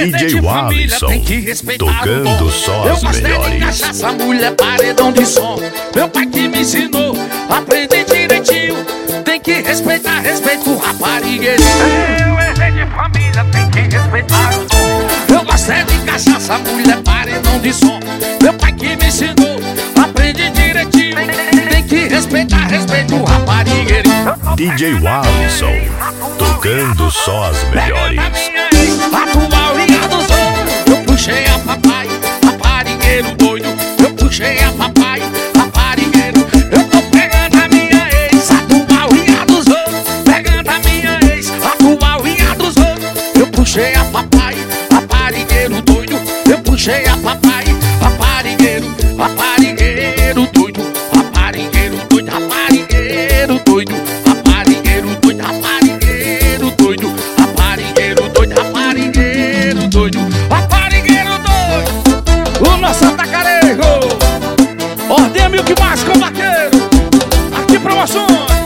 DJ Walisson, tocando só as melhores. Eu gostei de cachaça, mulher, paredão de som. Meu pai que me ensinou, aprendi direitinho. Tem que respeitar, respeito o raparigueirinho. Eu herdei de família, tem que respeitar o som. Eu gostei de cachaça, mulher, paredão de som. Meu pai que me ensinou, aprendi direitinho. Tem que respeitar, respeito o raparigueirinho. DJ Walisson, tocando só as melhores. Atual e a dos outros. Eu puxei a papai, raparigueiro doido. Eu puxei a papai, raparigueiro. Eu tô pegando a minha ex, atual e a dos outros. Pegando a minha ex, atual e a dos outros. Eu puxei a papai, raparigueiro doido. Eu puxei a papai, raparigueiro, raparigueiro doido. Raparigueiro doido, raparigueiro doido. Raparigueiro doido, raparigueiro doido. Raparigueiro doido, raparigueiro doido. Raparigueiro doido. O nosso atacarejo. Ordem mil que mais com vaqueiro. Aqui promoções.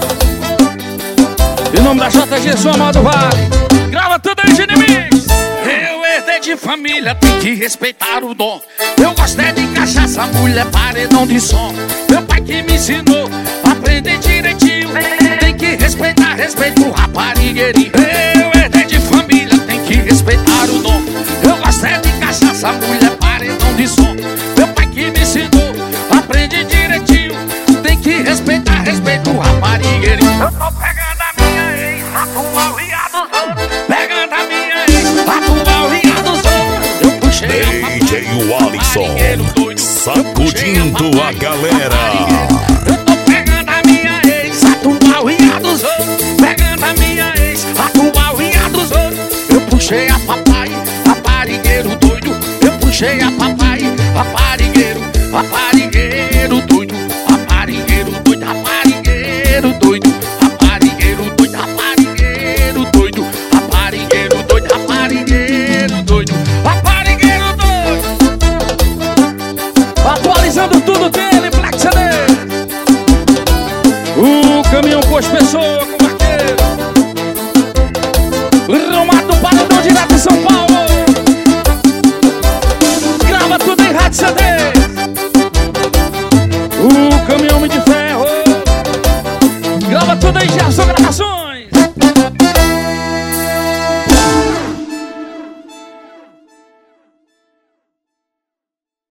Em nome da JG Soma do Vale. Grava tudo aí, inimigos. Eu herdei de família, tem que respeitar o dom. Eu gostei de cachaça, mulher, paredão de som. Meu pai que me ensinou, aprendi direitinho. Tem que respeitar, respeito o raparigueirinho. Eu herdei de família, tem que respeitar o dom. Eu gostei de cachaça, mulher, paredão de som. Meu pai que me ensinou, aprendi direitinho. Tem que respeitar, respeito o raparigueirinho. Eu tô pegando a minha ex, atual e a dos outros. Pegando a minha ex, atual e a dos outros. Eu puxei DJ Walisson, sacudindo a galera. Eu tô pegando a minha ex, atual e a dos outros. Pegando a minha ex, atual e a dos outros. Eu puxei a papai, raparigueiro doido. Eu puxei a papai, raparigueiro, raparigueiro doido. Raparigueiro doido, raparigueiro doido. Raparigueiro doido, raparigueiro doido. Raparigueiro doido, raparigueiro doido. Raparigueiro doido. Atualizando tudo dele, Black CD. O caminhão com as pessoas, com vaqueiro. Romado